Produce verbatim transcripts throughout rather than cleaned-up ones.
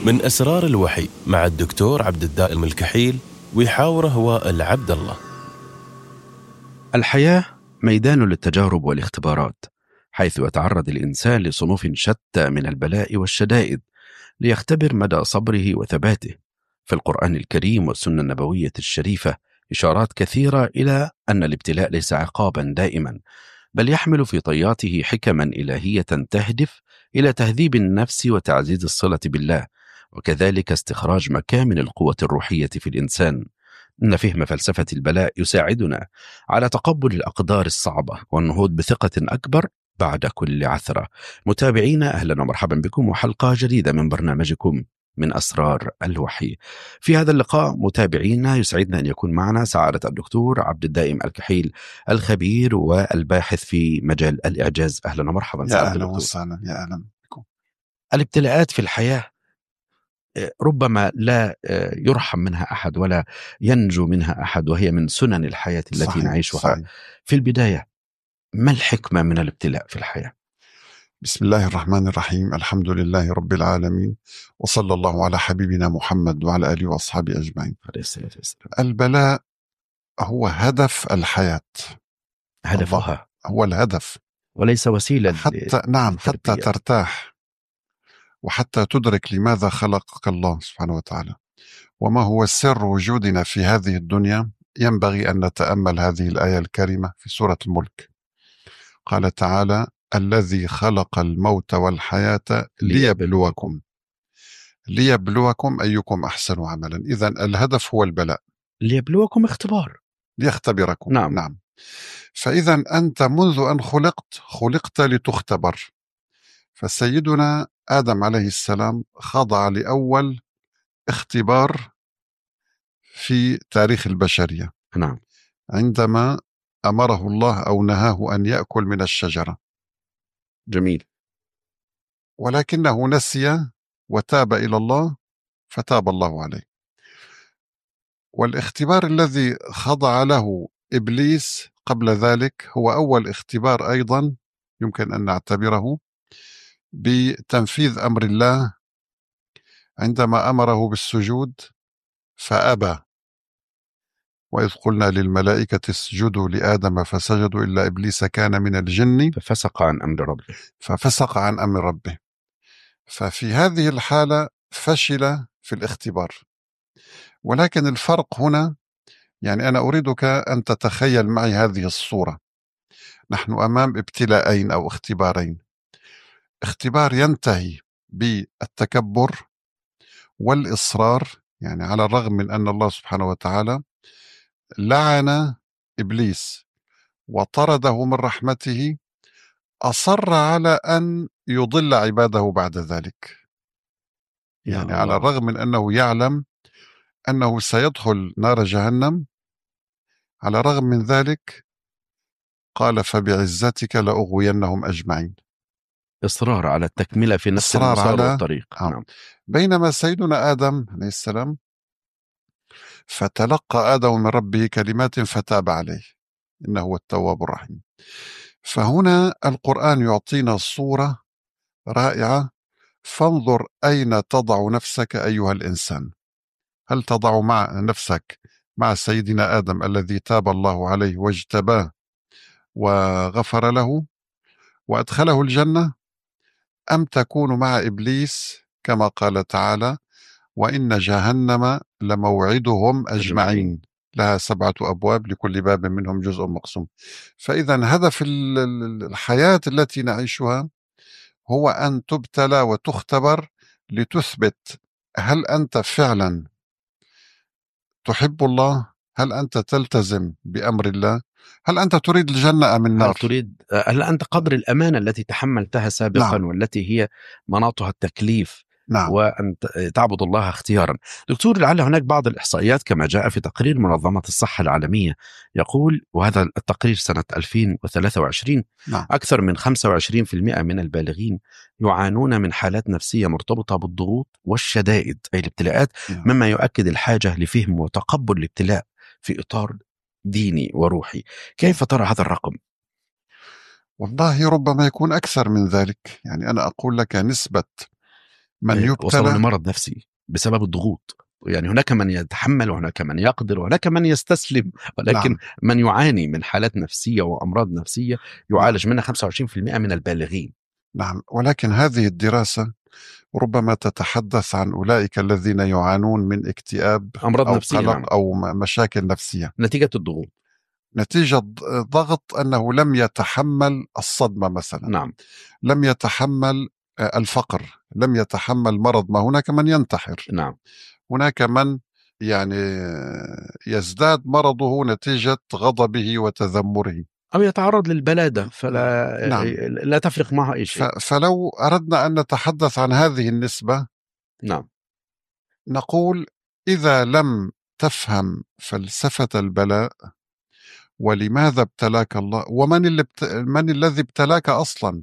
من أسرار الوحي مع الدكتور عبد الدائم الكحيل، ويحاوره وائل عبد الله. الحياة ميدان للتجارب والاختبارات، حيث يتعرض الإنسان لصنوف شتى من البلاء والشدائد ليختبر مدى صبره وثباته. في القرآن الكريم والسنة النبوية الشريفة إشارات كثيرة إلى أن الابتلاء ليس عقابا دائما، بل يحمل في طياته حكما إلهية تهدف إلى تهذيب النفس وتعزيز الصلة بالله، وكذلك استخراج مكامن القوة الروحية في الإنسان. إن فهم فلسفة البلاء يساعدنا على تقبل الأقدار الصعبة والنهوض بثقة أكبر بعد كل عثرة. متابعينا، أهلا ومرحبا بكم وحلقة جديدة من برنامجكم من أسرار الوحي. في هذا اللقاء متابعينا يسعدنا أن يكون معنا سعادة الدكتور عبد الدائم الكحيل، الخبير والباحث في مجال الإعجاز. أهلا ومرحبا. يا أهلا وسهلا. يا أهلا بكم. الابتلاءات في الحياة ربما لا يرحم منها أحد ولا ينجو منها أحد، وهي من سنن الحياة التي صحيح نعيشها. صحيح. في البداية، ما الحكمة من الابتلاء في الحياة؟ بسم الله الرحمن الرحيم. الحمد لله رب العالمين، وصلى الله على حبيبنا محمد وعلى آله وأصحابه أجمعين. البلاء هو هدف الحياة، هدفها هو الهدف وليس وسيلة. حتى نعم حتى ترتاح وحتى تدرك لماذا خلقك الله سبحانه وتعالى، وما هو سر وجودنا في هذه الدنيا. ينبغي أن نتأمل هذه الآية الكريمة في سورة الملك. قال تعالى: الذي خلق الموت والحياة ليبلوكم ليبلوكم أيكم أحسن عملا. إذن الهدف هو البلاء، ليبلوكم اختبار، ليختبركم. نعم, نعم. فإذا أنت منذ أن خلقت خلقت لتختبر. فسيدنا آدم عليه السلام خضع لأول اختبار في تاريخ البشرية، نعم. عندما أمره الله أو نهاه أن يأكل من الشجرة. جميل. ولكنه نسي وتاب إلى الله فتاب الله عليه. والاختبار الذي خضع له إبليس قبل ذلك هو أول اختبار أيضا يمكن أن نعتبره بتنفيذ أمر الله، عندما أمره بالسجود فأبى. وإذ قلنا للملائكة اسجدوا لآدم فسجدوا إلا إبليس كان من الجن ففسق عن أمر ربه ففسق عن أمر ربه. ففي هذه الحالة فشل في الاختبار. ولكن الفرق هنا، يعني أنا أريدك أن تتخيل معي هذه الصورة. نحن أمام ابتلاءين أو اختبارين. اختبار ينتهي بالتكبر والإصرار، يعني على الرغم من أن الله سبحانه وتعالى لعن إبليس وطرده من رحمته، أصر على أن يضل عباده بعد ذلك. يعني على الرغم من أنه يعلم أنه سيدخل نار جهنم، على الرغم من ذلك قال: فبعزتك لأغوينهم أجمعين. إصرار على التكملة في نفس المسار والطريق. آه. نعم. بينما سيدنا آدم عليه السلام فتلقى آدم من ربه كلمات فتاب عليه إنه هو التواب الرحيم. فهنا القرآن يعطينا صورة رائعة. فانظر أين تضع نفسك أيها الإنسان. هل تضع مع نفسك مع سيدنا آدم الذي تاب الله عليه واجتباه وغفر له وأدخله الجنة، أم تكون مع إبليس كما قال تعالى: وإن جهنم لموعدهم أجمعين لها سبعة أبواب لكل باب منهم جزء مقسوم. فإذا هدف الحياة التي نعيشها هو أن تبتلى وتختبر لتثبت هل أنت فعلا تحب الله، هل أنت تلتزم بأمر الله، هل أنت تريد الجنة أم النار، هل تريد هل أنت قدر الأمانة التي تحملتها سابقا. نعم. والتي هي مناطها التكليف. نعم. وأن تعبد الله اختيارا. دكتور، لعل هناك بعض الإحصائيات كما جاء في تقرير منظمة الصحة العالمية يقول، وهذا التقرير سنة ألفين وثلاثة وعشرين، نعم. أكثر من خمسة وعشرين بالمئة من البالغين يعانون من حالات نفسية مرتبطة بالضغوط والشدائد أي الابتلاءات. نعم. مما يؤكد الحاجة لفهم وتقبل الابتلاء في إطار ديني وروحي. كيف ترى هذا الرقم؟ والله ربما يكون أكثر من ذلك. يعني أنا أقول لك نسبة من يبتلى وصلوا لمرض نفسي بسبب الضغوط. يعني هناك من يتحمل وهناك من يقدر وهناك من يستسلم، ولكن نعم. من يعاني من حالات نفسية وأمراض نفسية يعالج منها خمسة وعشرين بالمئة من البالغين. نعم، ولكن هذه الدراسة ربما تتحدث عن أولئك الذين يعانون من اكتئاب أمراض أو نفسية، قلق نعم. أو م- مشاكل نفسية نتيجة الضغوط. نتيجة ضغط أنه لم يتحمل الصدمة مثلا، نعم. لم يتحمل آه، الفقر، لم يتحمل مرض. ما هناك من ينتحر، نعم. هناك من يعني آه، يزداد مرضه نتيجة غضبه وتذمره. أو يتعرض للبلادة فلا نعم. لا تفرق معها أي ف- شيء. فلو أردنا أن نتحدث عن هذه النسبة نعم. نقول إذا لم تفهم فلسفة البلاء ولماذا ابتلاك الله ومن اللي بت... من الذي ابتلاك أصلا،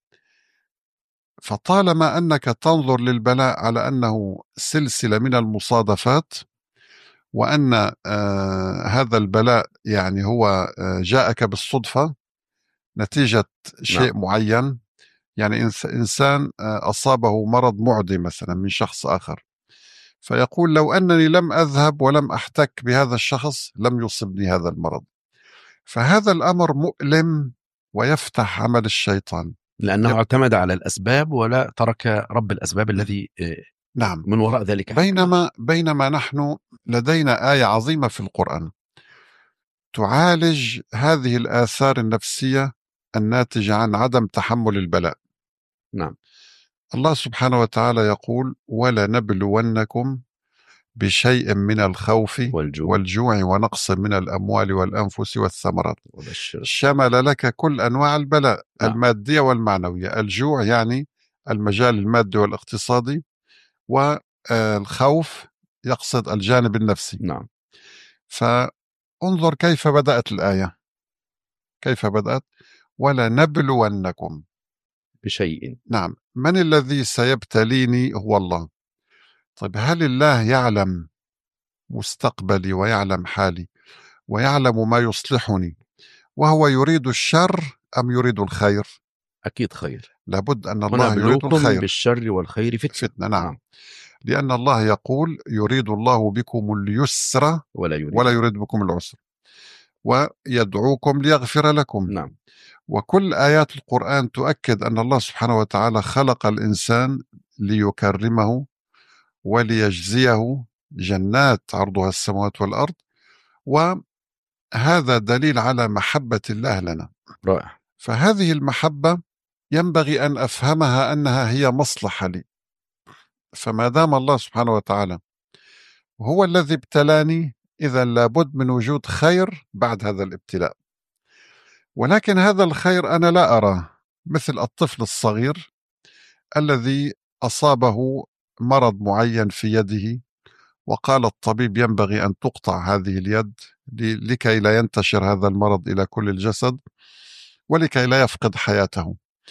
فطالما أنك تنظر للبلاء على أنه سلسلة من المصادفات، وأن آه هذا البلاء يعني هو آه جاءك بالصدفة نتيجة شيء نعم. معين. يعني إنس إنسان آه أصابه مرض معدي مثلا من شخص آخر، فيقول لو أنني لم أذهب ولم أحتك بهذا الشخص لم يصبني هذا المرض. فهذا الأمر مؤلم ويفتح عمل الشيطان، لأنه يب... اعتمد على الأسباب ولا ترك رب الأسباب الذي نعم. من وراء ذلك. بينما بينما نحن لدينا آية عظيمة في القرآن تعالج هذه الآثار النفسية الناتجة عن عدم تحمل البلاء. نعم. الله سبحانه وتعالى يقول ولنبلونكم بشيء من الخوف والجوع, والجوع ونقص من الأموال والأنفس والثمرات. وبشر. شمل لك كل أنواع البلاء، نعم. المادية والمعنوية. الجوع يعني المجال المادي والاقتصادي، والخوف يقصد الجانب النفسي. نعم. فانظر كيف بدأت الآية، كيف بدأت ولنبلونكم بشيء. نعم. من الذي سيبتليني؟ هو الله. طيب هل الله يعلم مستقبلي ويعلم حالي ويعلم ما يصلحني وهو يريد الشر أم يريد الخير؟ أكيد خير. لابد أن الله يريد الخير. بالشر والخير فتنة. فتنة. نعم. نعم. لأن الله يقول يريد الله بكم اليسر ولا يريد, ولا يريد بكم العسر ويدعوكم ليغفر لكم. نعم. وكل آيات القرآن تؤكد أن الله سبحانه وتعالى خلق الإنسان ليكرمه وليجزيه جنات عرضها السماوات والأرض، وهذا دليل على محبة الله لنا. رائع. فهذه المحبة ينبغي أن أفهمها أنها هي مصلحة لي. فما دام الله سبحانه وتعالى هو الذي ابتلاني إذا لابد من وجود خير بعد هذا الابتلاء. ولكن هذا الخير أنا لا أراه، مثل الطفل الصغير الذي أصابه مرض معين في يده وقال الطبيب ينبغي أن تقطع هذه اليد لكي لا ينتشر هذا المرض إلى كل الجسد ولكي لا يفقد حياته.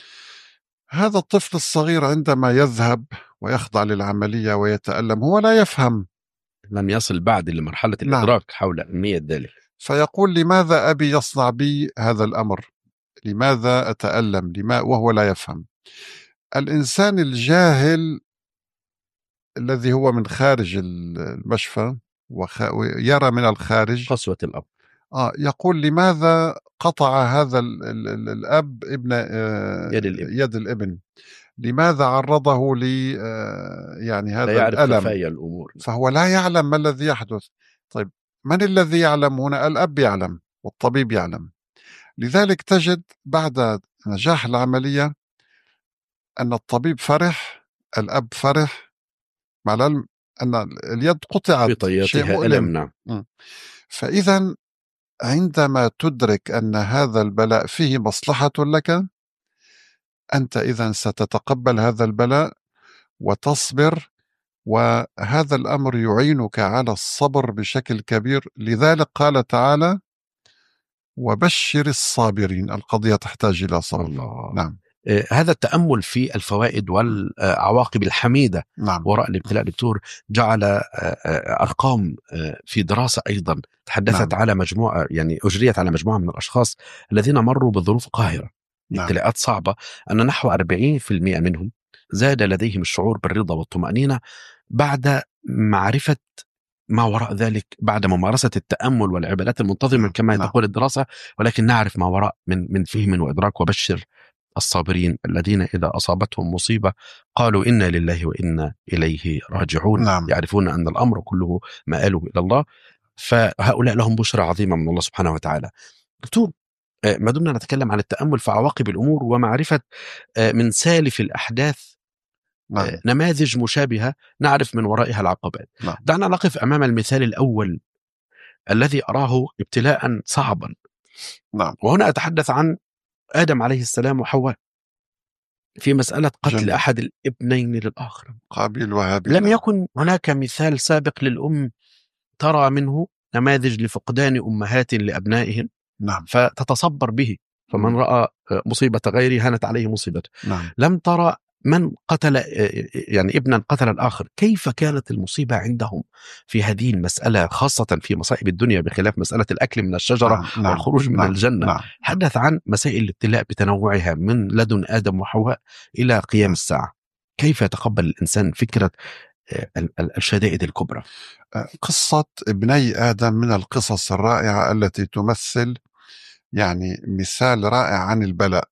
هذا الطفل الصغير عندما يذهب ويخضع للعملية ويتألم هو لا يفهم، لم يصل بعد لمرحلة الإدراك. نعم. حول أهمية ذلك. فيقول لماذا أبي يصنع بي هذا الأمر؟ لماذا أتألم؟ لما وهو لا يفهم. الإنسان الجاهل الذي هو من خارج المشفى ويرى من الخارج قسوة الأب آه يقول لماذا قطع هذا ال ال ال الأب ابن آه يد الابن. يد الابن؟ لماذا عرضه ل آه يعني هذا لا يعرف الألم؟ خفايا الأمور. فهو لا يعلم ما الذي يحدث. طيب من الذي يعلم هنا؟ الأب يعلم والطبيب يعلم. لذلك تجد بعد نجاح العملية أن الطبيب فرح، الأب فرح، مع العلم أن اليد قطعت، شيء مؤلم. نعم. فإذا عندما تدرك أن هذا البلاء فيه مصلحة لك أنت إذن ستتقبل هذا البلاء وتصبر، وهذا الأمر يعينك على الصبر بشكل كبير. لذلك قال تعالى وبشر الصابرين. القضية تحتاج إلى صبر. الله. نعم. آه هذا التأمل في الفوائد والعواقب الحميدة نعم. وراء الابتلاء دكتور جعل آه آه أرقام آه في دراسة أيضا تحدثت نعم. على مجموعة، يعني أجريت على مجموعة من الأشخاص الذين مروا بظروف قاهرة، نعم. ابتلاءات صعبة، أن نحو أربعين بالمئة منهم زاد لديهم الشعور بالرضا والطمأنينة بعد معرفة ما وراء ذلك، بعد ممارسة التأمل والعبادات المنتظمة كما نعم. تقول الدراسة، ولكن نعرف ما وراء من من فهم وإدراك. وبشر الصابرين الذين إذا أصابتهم مصيبة قالوا إنا لله وإنا إليه راجعون. نعم. يعرفون أن الأمر كله مآله إلى الله، فهؤلاء لهم بشرى عظيمة من الله سبحانه وتعالى. دكتور، ما دمنا نتكلم عن التأمل في عواقب الأمور ومعرفة من سالف الأحداث نعم. نماذج مشابهة نعرف من ورائها العقبات، نعم. دعنا نقف أمام المثال الأول الذي أراه ابتلاء صعبا. نعم. وهنا أتحدث عن آدم عليه السلام وحواء في مسألة قتل جميل. أحد الابنين للآخر، قابيل وهابيل. لم يكن هناك مثال سابق للأم ترى منه نماذج لفقدان أمهات لأبنائهم نعم. فتتصبر به، فمن م. رأى مصيبة غيره هانت عليه مصيبته. نعم. لم ترى من قتل يعني ابنا قتل الآخر، كيف كانت المصيبة عندهم في هذه المسألة، خاصة في مصائب الدنيا بخلاف مسألة الأكل من الشجرة نعم. والخروج من نعم. الجنة. نعم. حدث عن مسائل الابتلاء بتنوعها من لدن آدم وحواء إلى قيام الساعة. كيف يتقبل الإنسان فكرة الشدائد الكبرى؟ قصة ابني آدم من القصص الرائعة التي تمثل يعني مثال رائع عن البلاء.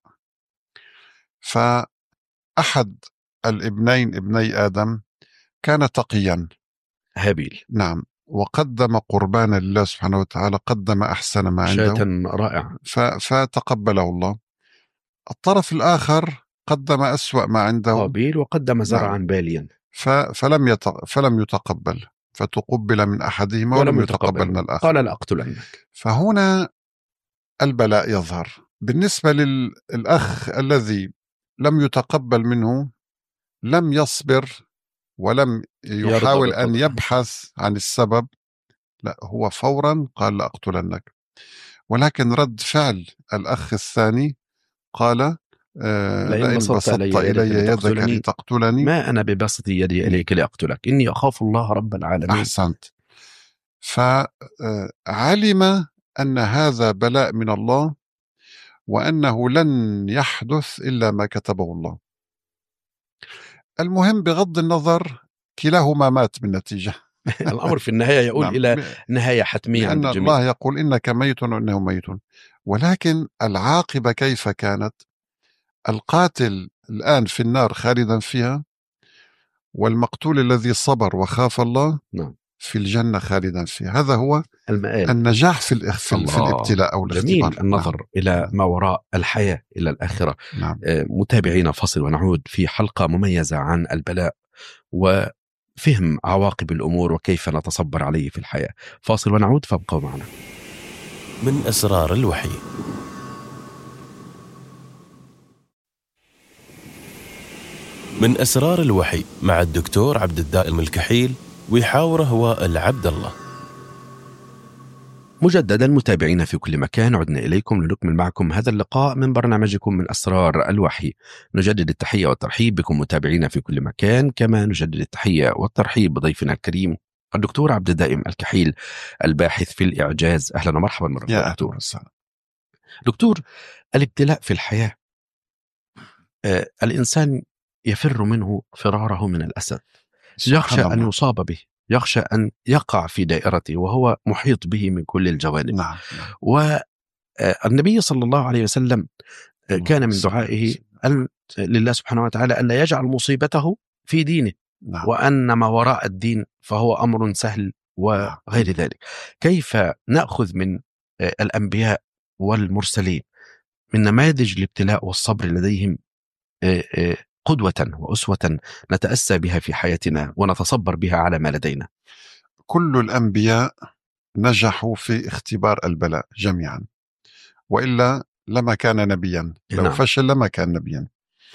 فأحد الابنين ابني آدم كان تقيا، هابيل. نعم، وقدم قربانا لله سبحانه وتعالى، قدم أحسن ما عنده، شاة رائعة، فتقبله الله. الطرف الآخر قدم أسوأ ما عنده، قابيل، وقدم زرعا نعم. باليا، فلم يتق... فلم يتقبل، فتقبل من أحدهما ولم يتقبل من الآخر، قال لأقتلنك. فهنا البلاء يظهر بالنسبة للأخ الذي لم يتقبل منه، لم يصبر ولم يحاول أن يبحث عن السبب، لا، هو فورا قال لأقتلنك. ولكن رد فعل الأخ الثاني قال آه لئن بسطت إلي يدك لتقتلني ما أنا ببسط يدي إليك لأقتلك، إني أخاف الله رب العالمين. أحسنت. فعلم أن هذا بلاء من الله، وأنه لن يحدث إلا ما كتبه الله. المهم بغض النظر كلاهما مات بالنتيجة. الأمر في النهاية يقول نعم. إلى نهاية حتمية لأن عند الجميع. الله يقول إنك ميت وإنه ميت. ولكن العاقبة كيف كانت؟ القاتل الآن في النار خالدا فيها، والمقتول الذي صبر وخاف الله نعم. في الجنة خالدا فيها. هذا هو المآل. النجاح في, في, في الابتلاء أو جميل الاختبار. النظر نعم. إلى ما وراء الحياة، إلى الآخرة. نعم. متابعينا، فاصل ونعود في حلقة مميزة عن البلاء وفهم عواقب الأمور وكيف نتصبر عليه في الحياة. فاصل ونعود، فابقوا معنا. من أسرار الوحي. من أسرار الوحي مع الدكتور عبد الدائم الكحيل، ويحاوره هو العبد الله. مجددا متابعينا في كل مكان، عدنا إليكم لنكمل معكم هذا اللقاء من برنامجكم من أسرار الوحي. نجدد التحية والترحيب بكم متابعينا في كل مكان، كما نجدد التحية والترحيب بضيفنا الكريم الدكتور عبد الدائم الكحيل، الباحث في الإعجاز. أهلا ومرحبا مرة يا دكتور. دكتور، الابتلاء في الحياة، آه الإنسان يفر منه فراره من الأسد، يخشى أن يصاب به، يخشى أن يقع في دائرته وهو محيط به من كل الجوانب. نعم. والنبي صلى الله عليه وسلم كان من دعائه أن لله سبحانه وتعالى أن لا يجعل مصيبته في دينه. نعم. وأن ما وراء الدين فهو أمر سهل وغير ذلك. كيف نأخذ من الأنبياء والمرسلين من نماذج الابتلاء والصبر لديهم قدوة وأسوة نتأسى بها في حياتنا ونتصبر بها على ما لدينا؟ كل الأنبياء نجحوا في اختبار البلاء جميعا، وإلا لما كان نبيا. لو نعم. فشل لما كان نبيا.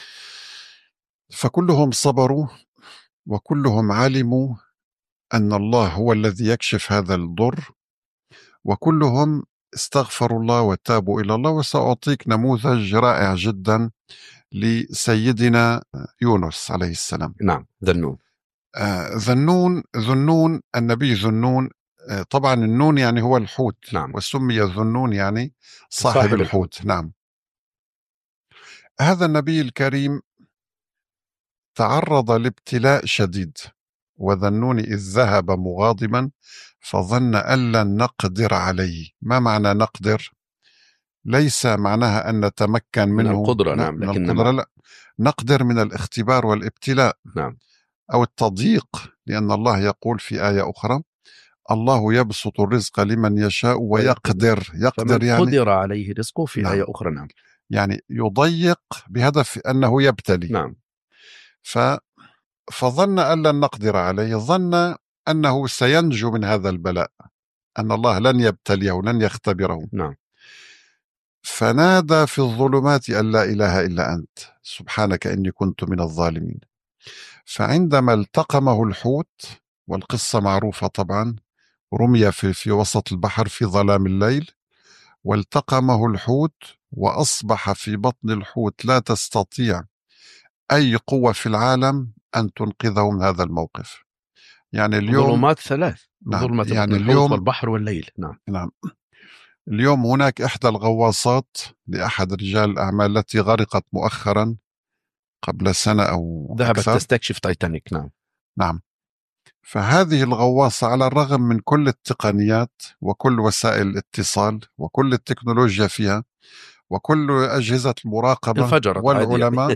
فكلهم صبروا، وكلهم علموا أن الله هو الذي يكشف هذا الضر، وكلهم استغفروا الله وتابوا إلى الله. وسأعطيك نموذج رائع جدا لسيدنا يونس عليه السلام. نعم. ذنون. آه ذنون ذنون النبي ذنون. آه طبعا النون يعني هو الحوت. نعم. وسمي ذنون يعني صاحب, صاحب الحوت. الحوت. نعم. هذا النبي الكريم تعرض لابتلاء شديد، وذنون إذ ذهب مغاضبا فظن أن لن نقدر عليه. ما معنى نقدر؟ ليس معناها أن نتمكن من منه، القدرة، لا، نعم، من لكن القدرة لا، نقدر من الاختبار والابتلاء، نعم، أو التضييق، لأن الله يقول في آية أخرى: الله يبسط الرزق لمن يشاء ويقدر. يقدر فمن يعني قدر عليه رزقه في نعم. آية أخرى. نعم، يعني يضيق بهدف أنه يبتلي. نعم، ف فظن أن لن نقدر عليه، ظن أنه سينجو من هذا البلاء، أن الله لن يبتليه، لن يختبره. نعم، فنادى في الظلمات أن لا إله إلا أنت سبحانك إني كنت من الظالمين. فعندما التقمه الحوت، والقصة معروفة طبعا، رمي في, في وسط البحر في ظلام الليل، والتقمه الحوت وأصبح في بطن الحوت لا تستطيع أي قوة في العالم أن تنقذه من هذا الموقف. يعني اليوم ظلمات ثلاث، نعم، ظلمة يعني بطن الحوت اليوم والبحر والليل. نعم، نعم اليوم هناك إحدى الغواصات لأحد رجال الأعمال التي غرقت مؤخرا قبل سنة أو ذهبت أكثر. تستكشف تايتانيك. نعم، نعم. فهذه الغواصة على الرغم من كل التقنيات وكل وسائل الاتصال وكل التكنولوجيا فيها وكل أجهزة المراقبة انفجرت والعلماء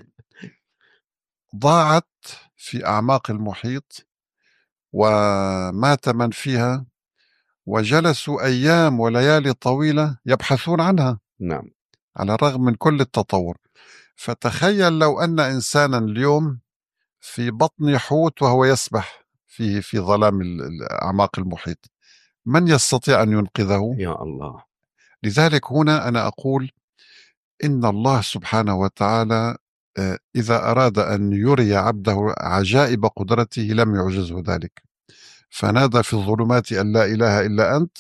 ضاعت في أعماق المحيط، ومات من فيها، وجلسوا أيام وليالي طويلة يبحثون عنها. نعم، على الرغم من كل التطور. فتخيل لو أن إنسانا اليوم في بطن حوت وهو يسبح في في ظلام أعماق المحيط، من يستطيع أن ينقذه؟ يا الله. لذلك هنا أنا أقول إن الله سبحانه وتعالى إذا أراد أن يري عبده عجائب قدرته لم يعجزه ذلك. فنادى في الظلمات أن لا إله إلا أنت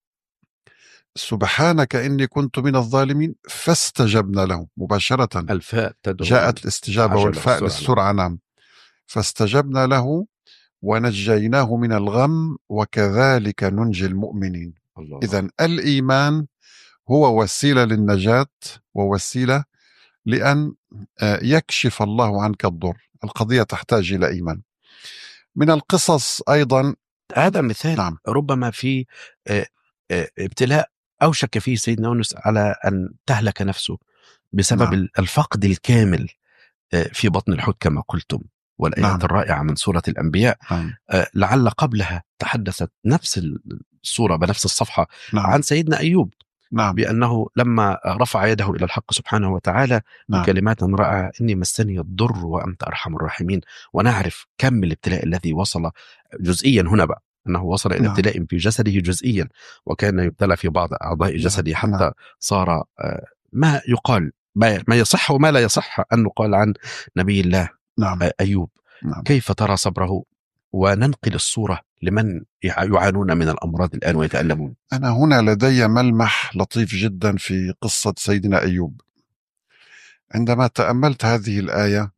سبحانك إني كنت من الظالمين فاستجبنا له. مباشرة الفاء تدعو جاءت الاستجابة والفاء للسرعة. نعم. فاستجبنا له ونجيناه من الغم وكذلك ننجي المؤمنين. إذن الإيمان هو وسيلة للنجاة ووسيلة لأن يكشف الله عنك الضر. القضية تحتاج إلى إيمان. من القصص أيضا هذا مثال. نعم. ربما في ابتلاء أوشك فيه سيدنا يونس على أن تهلك نفسه بسبب نعم. الفقد الكامل في بطن الحوت كما قلتم، والآيات نعم. الرائعة من سورة الأنبياء نعم. لعل قبلها تحدثت نفس السورة بنفس الصفحة نعم. عن سيدنا أيوب نعم. بأنه لما رفع يده إلى الحق سبحانه وتعالى نعم. بكلمات رائعة: إني مسني الضر وأنت أرحم الراحمين. ونعرف كم الابتلاء الذي وصل جزئيا هنا بقى، أنه وصل إلى نعم. ابتلاء في جسده جزئيا، وكان يبتلى في بعض أعضاء جسده حتى نعم. صار ما يقال ما يصح وما لا يصح أن نقال عن نبي الله نعم. أيوب نعم. كيف ترى صبره؟ وننقل الصورة لمن يعانون من الأمراض الآن ويتألمون. أنا هنا لدي ملمح لطيف جدا في قصة سيدنا أيوب. عندما تأملت هذه الآية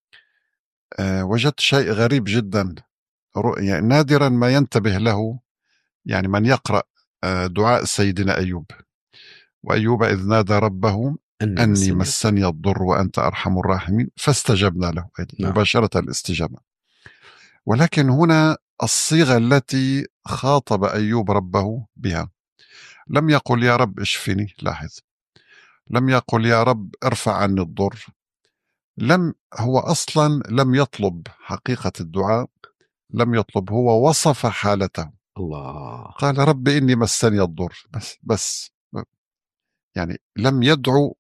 أه وجدت شيء غريب جدا، يعني نادرا ما ينتبه له يعني من يقرأ أه دعاء سيدنا أيوب: وأيوب إذ نادى ربه أني, أني مسني الضر وأنت أرحم الراحمين فاستجبنا له. نعم. مباشرة الاستجابة. ولكن هنا الصيغة التي خاطب أيوب ربه بها، لم يقل يا رب اشفني، لاحظ، لم يقل يا رب ارفع عني الضر، لم هو أصلا لم يطلب حقيقة الدعاء، لم يطلب، هو وصف حالته. الله. قال رب إني مسني الضر، بس بس يعني لم يدعو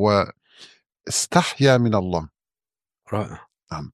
واستحيا من الله. رائع. نعم.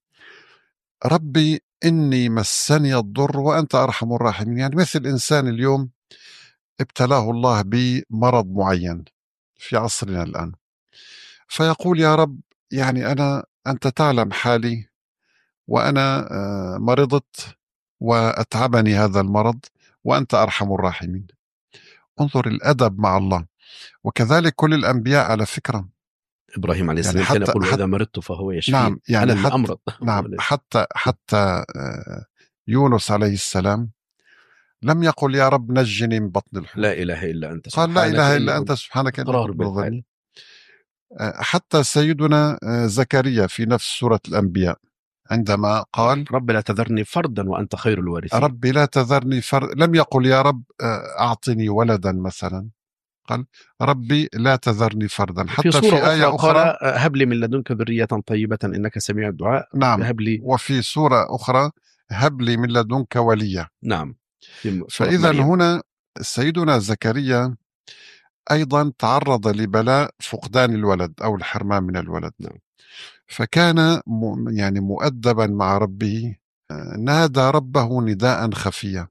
ربي إني مسني الضر وأنت أرحم الراحمين. يعني مثل إنسان اليوم ابتلاه الله بمرض معين في عصرنا الآن، فيقول يا رب يعني أنا أنت تعلم حالي، وأنا مرضت وأتعبني هذا المرض وأنت أرحم الراحمين. انظر الأدب مع الله. وكذلك كل الأنبياء على فكرة. إبراهيم عليه السلام يعني كان يقول إذا مرضت فهو يشفين. نعم. يعني أنا حتى أمرض. نعم حتى حتى يونس عليه السلام لم يقل يا رب نجني من بطن الحوت، لا إله إلا أنت قال لا إله إلا أنت سبحانك إني كنت من الظالمين. حتى سيدنا زكريا في نفس سورة الأنبياء عندما قال رب لا تذرني فردا وأنت خير الوارثين. ربي لا تذرني فرد، لم يقل يا رب أعطني ولدا مثلا، قال ربي لا تذرني فردا. حتى في, في سورة آية أخرى أخرى قال هب لي من لدنك ذرية طيبة إنك سميع الدعاء. نعم. هب لي. وفي سورة أخرى هب لي من لدنك وليا. نعم. فإذا هنا سيدنا زكريا أيضا تعرض لبلاء فقدان الولد أو الحرمان من الولد. نعم. فكان يعني مؤدبا مع ربه، نادى ربه نداء خفيا.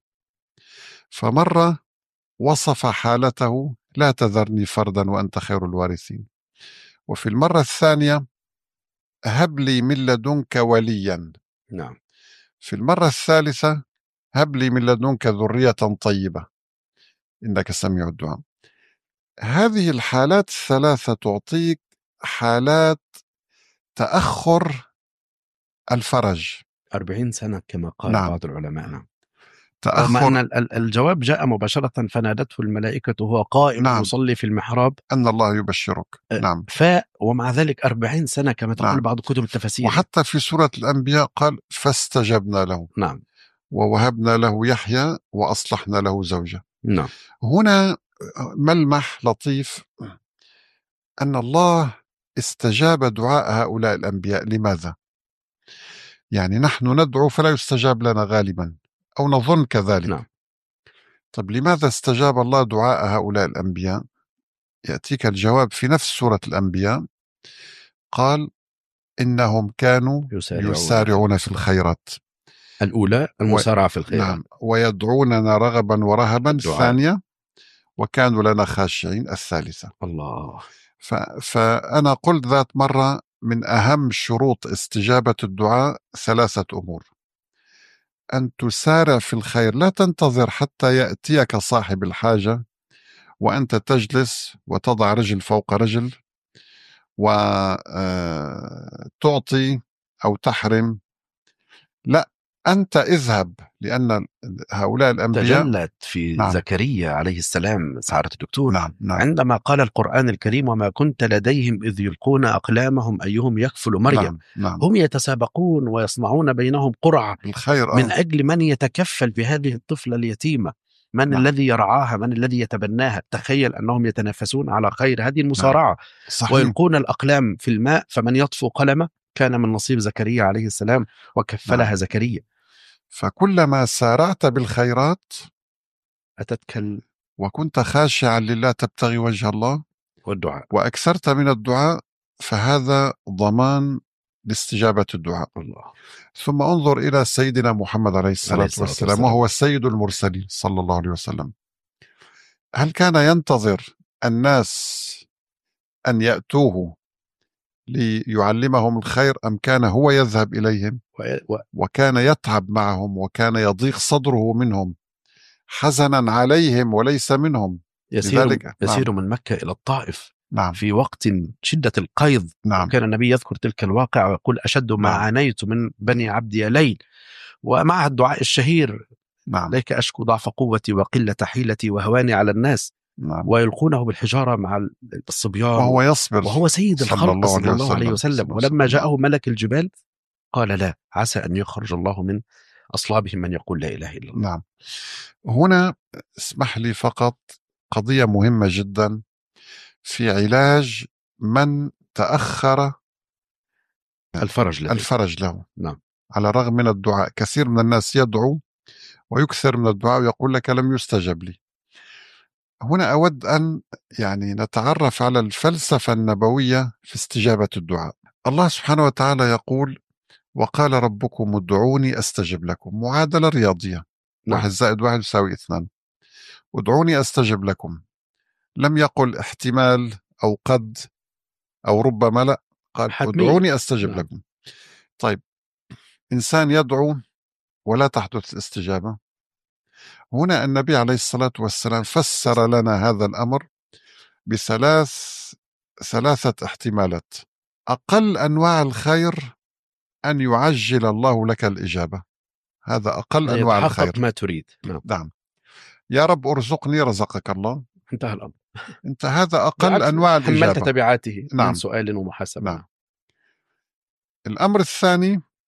فمرة وصف حالته لا تذرني فردا وأنت خير الوارثين، وفي المرة الثانية هب لي من لدنك وليا. نعم. في المرة الثالثة هب لي من لدنك ذرية طيبة إنك سميع الدعاء. هذه الحالات الثلاثة تعطيك حالات تأخر الفرج أربعين سنة كما قال نعم. بعض العلماء. نعم. تأخر أن الجواب جاء مباشرة فنادته الملائكة وهو قائم نعم. يصلي في المحراب أن الله يبشرك. نعم. ف ومع ذلك أربعين سنة كما تقول نعم. بعض كتب التفاسير. وحتى في سورة الأنبياء قال فاستجبنا له. نعم. ووهبنا له يحيى وأصلحنا له زوجه. نعم. هنا ملمح لطيف أن الله استجاب دعاء هؤلاء الأنبياء. لماذا؟ يعني نحن ندعو فلا يستجاب لنا غالبا أو نظن كذلك. نعم. طب لماذا استجاب الله دعاء هؤلاء الأنبياء؟ يأتيك الجواب في نفس سورة الأنبياء. قال إنهم كانوا يسارعون, يسارعون في الخيرات. الأولى المسارعة في الخيرات. نعم. ويدعوننا رغبا ورهبا. الدعاء. الثانية وكانوا لنا خاشعين. الثالثة. الله. ف... فأنا قلت ذات مرة من أهم شروط استجابة الدعاء ثلاثة أمور: أن تسارع في الخير، لا تنتظر حتى يأتيك صاحب الحاجة وأنت تجلس وتضع رجل فوق رجل وتعطي أو تحرم. لا، أنت اذهب، لأن هؤلاء الأنبياء تجلت في نعم. زكريا عليه السلام سعادة الدكتور نعم. نعم. عندما قال القرآن الكريم وما كنت لديهم إذ يلقون أقلامهم أيهم يكفل مريم. نعم. نعم. هم يتسابقون ويصنعون بينهم قرعة الخير من آه. أجل من يتكفل بهذه الطفلة اليتيمة، من نعم. الذي يرعاها، من الذي يتبناها. تخيل أنهم يتنافسون على خير هذه المسارعة. نعم. ويلقون الأقلام في الماء فمن يطفو قلمه كان من نصيب زكريا عليه السلام وكفلها نعم. زكريا. فكلما سارعت بالخيرات أتتك ال... وكنت خاشعا لله تبتغي وجه الله والدعاء وأكثرت من الدعاء فهذا ضمان لاستجابة الدعاء. الله. ثم انظر إلى سيدنا محمد عليه الصلاة, عليه الصلاة والسلام, والسلام وهو سيد المرسلين صلى الله عليه وسلم. هل كان ينتظر الناس أن يأتوه ليعلمهم الخير أم كان هو يذهب إليهم وكان يتعب معهم وكان يضيق صدره منهم حزنا عليهم وليس منهم؟ يسير, لذلك يسير نعم. من مكة إلى الطائف نعم. في وقت شدة القيض. نعم. وكان النبي يذكر تلك الواقع ويقول أشد ما نعم. عانيت من بني عبد يليل، ومع الدعاء الشهير نعم. ليك أشكو ضعف قوتي وقلة حيلتي وهواني على الناس. نعم. ويلقونه بالحجارة مع الصبيان وهو يصبر وهو سيد الخلق الله صلى الله وسلم. عليه وسلم. ولما جاءه ملك الجبال قال لا، عسى أن يخرج الله من أصلابهم من يقول لا إله إلا الله. نعم. هنا اسمح لي فقط قضية مهمة جدا في علاج من تأخر الفرج له, الفرج له. نعم. على الرغم من الدعاء، كثير من الناس يدعو ويكثر من الدعاء ويقول لك لم يستجب لي. هنا أود أن يعني نتعرف على الفلسفة النبوية في استجابة الدعاء. الله سبحانه وتعالى يقول وقال ربكم ادعوني أستجب لكم، معادلة رياضية. نعم. واحد زائد واحد يساوي اثنان. ادعوني أستجب لكم، لم يقل احتمال أو قد أو ربما، لا، قال حتمي. ادعوني أستجب نعم. لكم. طيب، إنسان يدعو ولا تحدث استجابة. هنا النبي عليه الصلاة والسلام فسر لنا هذا الأمر بثلاث ثلاثة احتمالات. أقل أنواع الخير أن يعجل الله لك الإجابة، هذا أقل أنواع الخير. ما تريد. نعم. نعم. يا رب أرزقني، رزقك الله، انتهى الأمر. انت هذا أقل أنواع الإجابة. حملت تبعاته نعم. من سؤال ومحاسبة. نعم. الأمر الثاني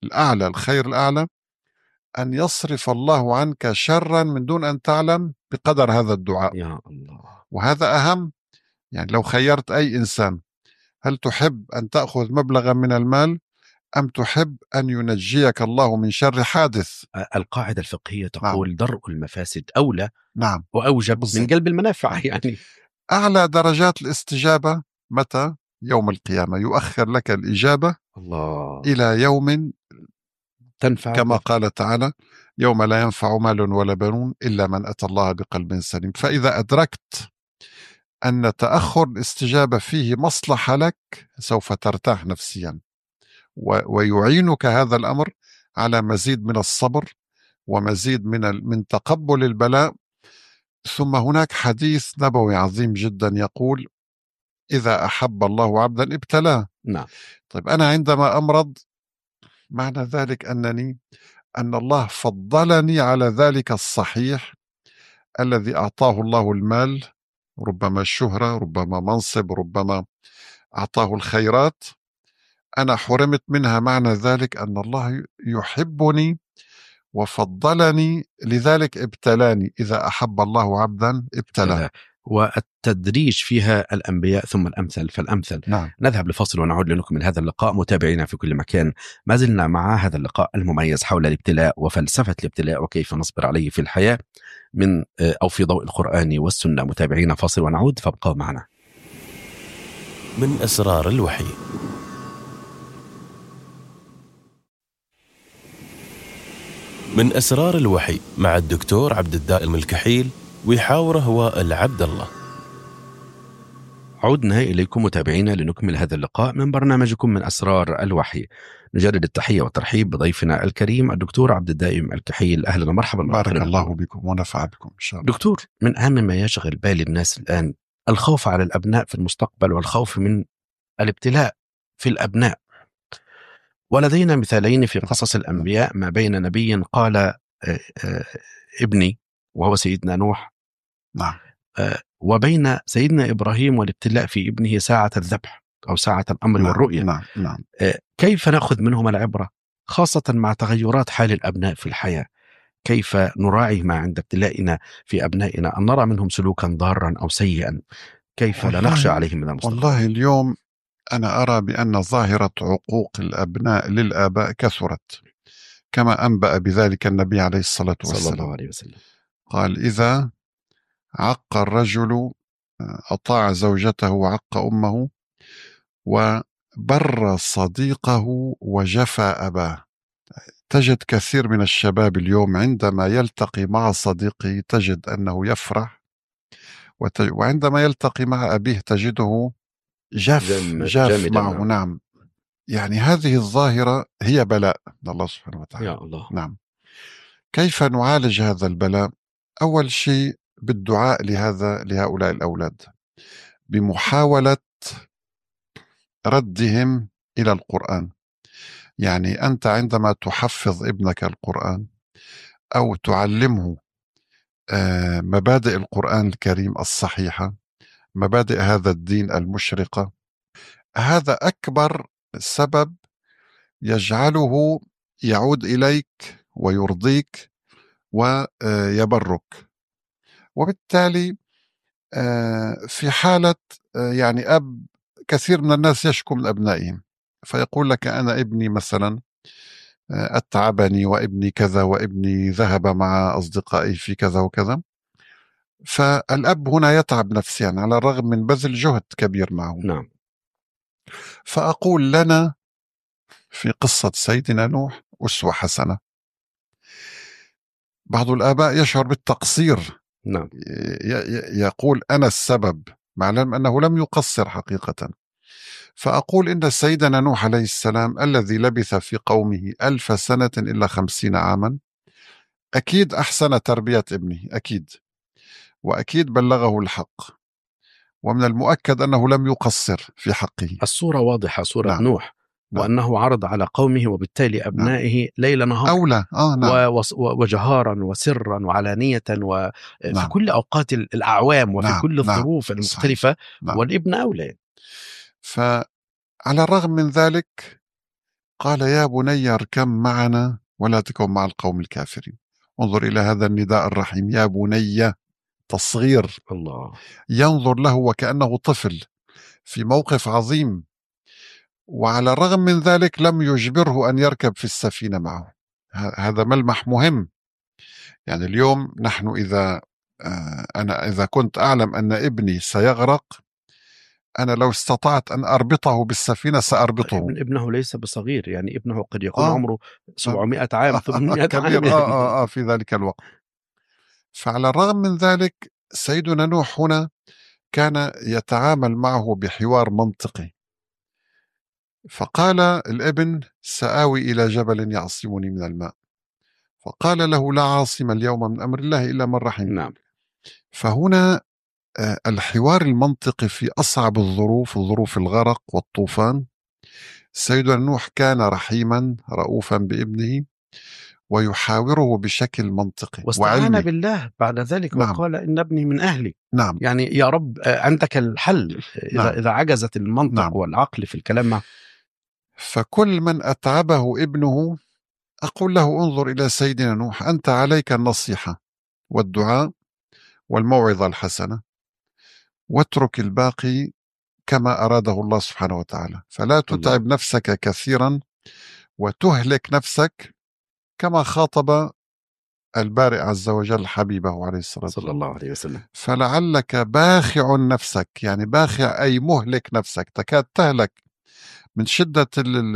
الأعلى، الخير الأعلى، أن يصرف الله عنك شرا من دون أن تعلم بقدر هذا الدعاء. يا الله. وهذا أهم. يعني لو خيرت أي إنسان، هل تحب أن تأخذ مبلغا من المال أم تحب أن ينجيك الله من شر حادث؟ القاعدة الفقهية تقول نعم. درء المفاسد أولى نعم وأوجب بالزبط. من جلب المنافع. يعني أعلى درجات الاستجابة متى؟ يوم القيامة يؤخر لك الإجابة الله إلى يوم تنفع كما قال تعالى: يوم لا ينفع مال ولا بنون إلا من أتى الله بقلب سليم. فإذا أدركت أن تأخر الاستجابة فيه مصلحة لك سوف ترتاح نفسيا، ويعينك هذا الأمر على مزيد من الصبر ومزيد من من تقبل البلاء. ثم هناك حديث نبوي عظيم جدا يقول: إذا أحب الله عبدا ابتلاه. نعم. طيب أنا عندما أمرض، معنى ذلك أنني أن الله فضلني على ذلك الصحيح الذي أعطاه الله المال، ربما الشهرة، ربما منصب، ربما أعطاه الخيرات، أنا حرمت منها. معنى ذلك أن الله يحبني وفضلني، لذلك ابتلاني. إذا أحب الله عبدا ابتلاه. والتدريج فيها الأنبياء ثم الأمثل فالأمثل. نعم. نذهب لفصل ونعود لنكمل هذا اللقاء. متابعينا في كل مكان، ما زلنا مع هذا اللقاء المميز حول الابتلاء وفلسفة الابتلاء وكيف نصبر عليه في الحياة من أو في ضوء القرآن والسنة. متابعينا فاصل ونعود، فابقوا معنا. من أسرار الوحي. من أسرار الوحي مع الدكتور عبد الدائم الكحيل، ويحاوره هو العبد الله. عدنا إليكم متابعينا لنكمل هذا اللقاء من برنامجكم من أسرار الوحي. نجدد التحية والترحيب بضيفنا الكريم الدكتور عبد الدائم الكحيل. أهلا ومرحبا. بارك الله بكم ونفع بكم إن شاء الله. دكتور، من أهم ما يشغل بال الناس الآن الخوف على الأبناء في المستقبل والخوف من الابتلاء في الأبناء. ولدينا مثالين في قصص الأنبياء، ما بين نبي قال ابني وهو سيدنا نوح، نعم، وبين سيدنا إبراهيم والابتلاء في ابنه ساعة الذبح أو ساعة الأمر نعم والرؤية. نعم نعم. كيف نأخذ منهما العبرة، خاصة مع تغيرات حال الأبناء في الحياة؟ كيف نراعي ما عند ابتلائنا في أبنائنا أن نرى منهم سلوكا ضارا أو سيئا؟ كيف لا نخشى عليهم من المستقبل؟ والله اليوم أنا أرى بأن ظاهرة عقوق الأبناء للآباء كثرت، كما أنبأ بذلك النبي عليه الصلاة والسلام صلى الله عليه وسلم. قال: إذا عق الرجل أطاع زوجته وعق أمه وبر صديقه وجفى أباه. تجد كثير من الشباب اليوم عندما يلتقي مع صديقه تجد أنه يفرح، وعندما يلتقي مع أبيه تجده جاف جاف معه. معه. نعم. يعني هذه الظاهرة هي بلاء من الله سبحانه وتعالى. يا الله. نعم. كيف نعالج هذا البلاء؟ أول شيء بالدعاء لهذا لهؤلاء الأولاد، بمحاولة ردهم إلى القرآن. يعني أنت عندما تحفظ ابنك القرآن أو تعلمه مبادئ القرآن الكريم الصحيحة، مبادئ هذا الدين المشرقة، هذا أكبر سبب يجعله يعود إليك ويرضيك ويبرك. وبالتالي في حالة يعني أب كثير من الناس يشكو من أبنائهم، فيقول لك: أنا ابني مثلا أتعبني، وابني كذا، وابني ذهب مع أصدقائي في كذا وكذا. فالأب هنا يتعب نفسيا على الرغم من بذل جهد كبير معه. نعم. فأقول لنا في قصة سيدنا نوح أسوة حسنة. بعض الآباء يشعر بالتقصير. نعم. يقول أنا السبب، مع العلم أنه لم يقصر حقيقة. فأقول إن سيدنا نوح عليه السلام الذي لبث في قومه ألف سنة إلا خمسين عاما أكيد أحسن تربية ابنه، أكيد، وأكيد بلغه الحق، ومن المؤكد أنه لم يقصر في حقه. الصورة واضحة، صورة نعم. نوح، نعم. وأنه عرض على قومه وبالتالي أبنائه نعم. ليل نهار أولى آه نعم. و... وجهارا وسرا وعلانية وفي نعم. كل أوقات الأعوام وفي نعم. كل الظروف نعم. المختلفة. نعم. والابن أولى. فعلى الرغم من ذلك قال يا بني اركب معنا ولا تكن مع القوم الكافرين. انظر إلى هذا النداء الرحيم، يا بني، تصغير، الله. ينظر له وكأنه طفل في موقف عظيم، وعلى الرغم من ذلك لم يجبره أن يركب في السفينة معه. هذا ملمح مهم. يعني اليوم نحن إذا أنا إذا كنت أعلم أن ابني سيغرق، أنا لو استطعت أن أربطه بالسفينة سأربطه. ابن ابنه ليس بصغير، يعني ابنه قد يكون آه. عمره سبعمائة عام ثمانمائة كبير. عام. آه, آه, آه في ذلك الوقت. فعلى الرغم من ذلك سيدنا نوح هنا كان يتعامل معه بحوار منطقي. فقال الابن سآوي إلى جبل يعصمني من الماء، فقال له لا عاصم اليوم من أمر الله إلا من رحم. نعم. فهنا الحوار المنطقي في أصعب الظروف، ظروف الغرق والطوفان، سيدنا نوح كان رحيما رؤوفا بابنه ويحاوره بشكل منطقي واستعان وعلمي. بالله بعد ذلك. نعم. وقال إن ابني من أهلي. نعم. يعني يا رب عندك الحل إذا, نعم. إذا عجزت المنطق نعم. والعقل في الكلام معه. فكل من أتعبه ابنه أقول له انظر إلى سيدنا نوح، أنت عليك النصيحة والدعاء والموعظة الحسنة، واترك الباقي كما أراده الله سبحانه وتعالى. فلا تتعب الله. نفسك كثيرا وتهلك نفسك، كما خاطب البارئ عز وجل حبيبه عليه الصلاة والسلام صلى الله عليه وسلم. فلعلك باخع نفسك، يعني باخع أي مهلك نفسك، تكاد تهلك من شدة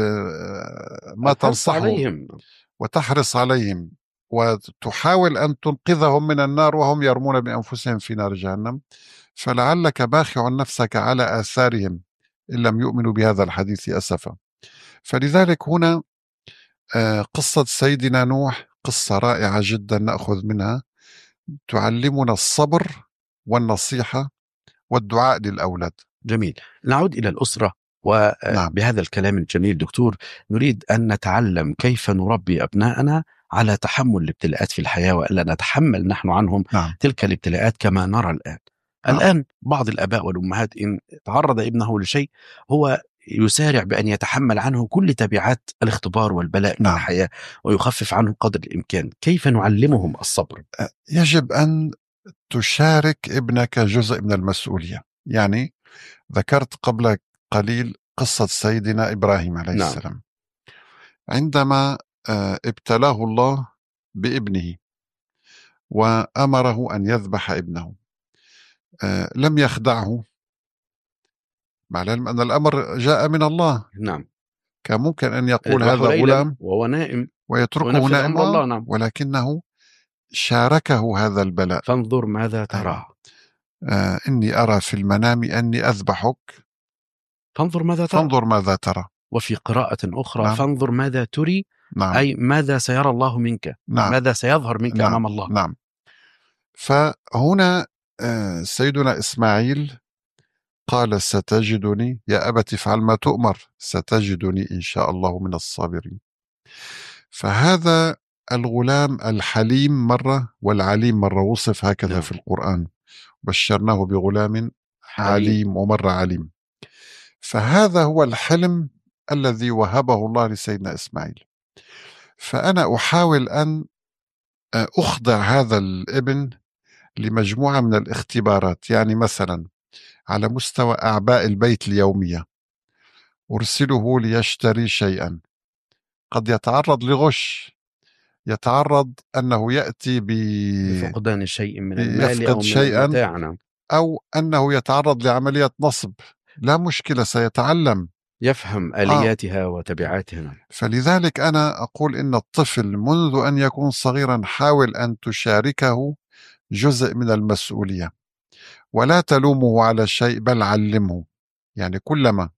ما تنصحه عليهم وتحرص عليهم وتحاول أن تنقذهم من النار وهم يرمون بأنفسهم في نار جهنم. فلعلك باخع نفسك على آثارهم إن لم يؤمنوا بهذا الحديث أسفا. فلذلك هنا قصة سيدنا نوح قصة رائعة جدا نأخذ منها، تعلمنا الصبر والنصيحة والدعاء للأولاد. جميل. نعود إلى الأسرة، وبهذا نعم. الكلام الجميل دكتور نريد أن نتعلم كيف نربي أبناءنا على تحمل الابتلاءات في الحياة، وألا نتحمل نحن عنهم نعم. تلك الابتلاءات كما نرى الآن. نعم. الآن بعض الآباء والأمهات إن تعرض ابنه لشيء هو يسارع بأن يتحمل عنه كل تبعات الاختبار والبلاء نعم. في الحياة ويخفف عنه قدر الإمكان. كيف نعلمهم الصبر؟ يجب أن تشارك ابنك جزء من المسؤولية. يعني ذكرت قبل قليل قصة سيدنا إبراهيم عليه نعم. السلام، عندما ابتلاه الله بابنه وأمره أن يذبح ابنه، لم يخدعه، مع العلم أن الأمر جاء من الله. نعم. كان ممكن أن يقول هذا غلام وهو نائم ويتركه نائما الله نعم. ولكنه شاركه هذا البلاء. فانظر ماذا ترى. آه إني أرى في المنام أني أذبحك فانظر ماذا ترى. فانظر ماذا ترى. وفي قراءة أخرى نعم. فانظر ماذا تري. نعم. أي ماذا سيرى الله منك. نعم. ماذا سيظهر منك نعم. أمام الله. نعم. فهنا آه سيدنا إسماعيل قال ستجدني يا أبت افعل ما تؤمر ستجدني إن شاء الله من الصابرين. فهذا الغلام الحليم مرة والعليم مرة وصف هكذا نعم. في القرآن بشرناه بغلام عليم ومرة عليم. فهذا هو الحلم الذي وهبه الله لسيدنا إسماعيل. فأنا أحاول أن أخضع هذا الابن لمجموعة من الاختبارات. يعني مثلا على مستوى أعباء البيت اليومية أرسله ليشتري شيئا، قد يتعرض لغش، يتعرض أنه يأتي بفقدان شيء من المال أو من شيئا المتاع، أو أنه يتعرض لعملية نصب، لا مشكلة سيتعلم، يفهم آلياتها آه. وتبعاتها. فلذلك أنا أقول إن الطفل منذ أن يكون صغيرا حاول أن تشاركه جزء من المسؤولية، ولا تلومه على شيء بل علمه. يعني كلما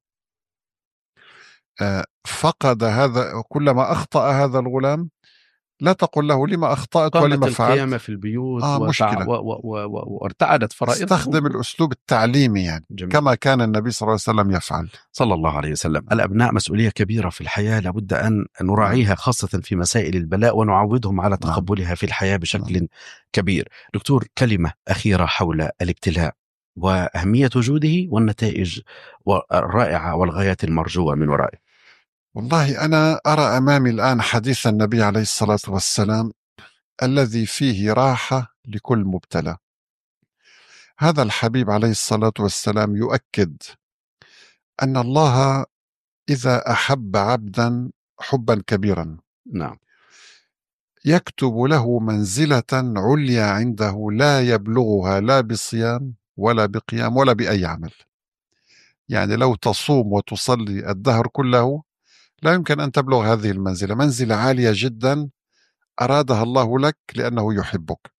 فقد هذا، كلما أخطأ هذا الغلام لا تقل له لما أخطأت ولما فعلت. القيامة في البيوت آه وتع... و... و... و... وارتعدت فرائضه. استخدم الأسلوب التعليمي يعني جميل. كما كان النبي صلى الله عليه وسلم يفعل صلى الله عليه وسلم. الأبناء مسؤولية كبيرة في الحياة، لابد أن نراعيها خاصة في مسائل البلاء ونعودهم على تقبلها في الحياة بشكل كبير. دكتور، كلمة أخيرة حول الابتلاء وأهمية وجوده والنتائج الرائعة والغايات المرجوة من ورائه. والله أنا أرى أمامي الآن حديث النبي عليه الصلاة والسلام الذي فيه راحة لكل مبتلى. هذا الحبيب عليه الصلاة والسلام يؤكد أن الله إذا أحب عبدا حبا كبيرا نعم. يكتب له منزلة عليا عنده لا يبلغها لا بصيام ولا بقيام ولا بأي عمل. يعني لو تصوم وتصلي الدهر كله لا يمكن أن تبلغ هذه المنزلة، منزلة عالية جدا أرادها الله لك لأنه يحبك.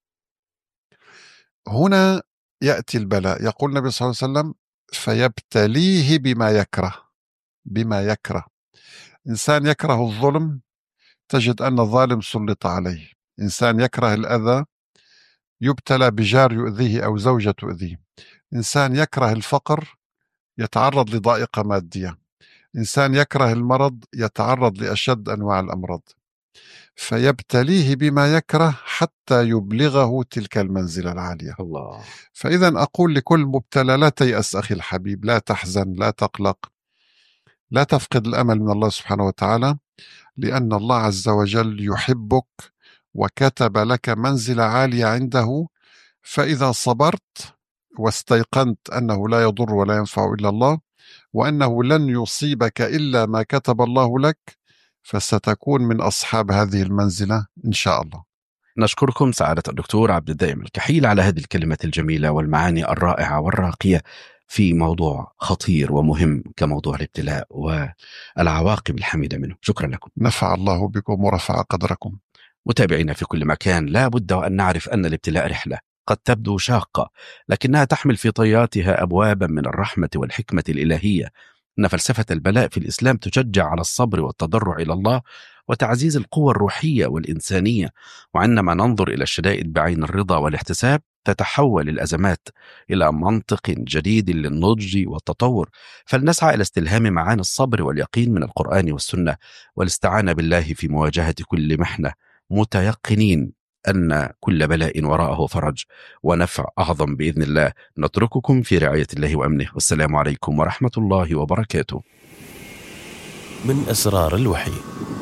هنا يأتي البلاء، يقول النبي صلى الله عليه وسلم فيبتليه بما يكره. بما يكره، إنسان يكره الظلم تجد أن الظالم سلط عليه، إنسان يكره الأذى يبتلى بجار يؤذيه أو زوجة تؤذيه، إنسان يكره الفقر يتعرض لضائقة مادية، إنسان يكره المرض يتعرض لأشد أنواع الأمراض. فيبتليه بما يكره حتى يبلغه تلك المنزلة العالية. الله. فإذا أقول لكل مبتلى لا تيأس أخي الحبيب، لا تحزن، لا تقلق، لا تفقد الأمل من الله سبحانه وتعالى، لأن الله عز وجل يحبك وكتب لك منزلة عالية عنده. فإذا صبرت واستيقنت أنه لا يضر ولا ينفع إلا الله، وأنه لن يصيبك إلا ما كتب الله لك، فستكون من أصحاب هذه المنزلة إن شاء الله. نشكركم سعادة الدكتور عبد الدائم الكحيل على هذه الكلمات الجميلة والمعاني الرائعة والراقية في موضوع خطير ومهم كموضوع الابتلاء والعواقب الحميدة منه. شكرا لكم. نفع الله بكم ورفع قدركم. متابعينا في كل مكان، لا بد وأن نعرف أن الابتلاء رحلة قد تبدو شاقة، لكنها تحمل في طياتها أبوابا من الرحمة والحكمة الإلهية. إن فلسفة البلاء في الإسلام تشجع على الصبر والتضرع إلى الله وتعزيز القوى الروحية والإنسانية. وعندما ننظر إلى الشدائد بعين الرضا والاحتساب تتحول الأزمات إلى منطق جديد للنضج والتطور. فلنسعى إلى استلهام معاني الصبر واليقين من القرآن والسنة، والاستعانة بالله في مواجهة كل محنة، متيقنين أن كل بلاء وراءه فرج ونفع أعظم بإذن الله. نترككم في رعاية الله وأمنه، والسلام عليكم ورحمة الله وبركاته. من أسرار الوحي.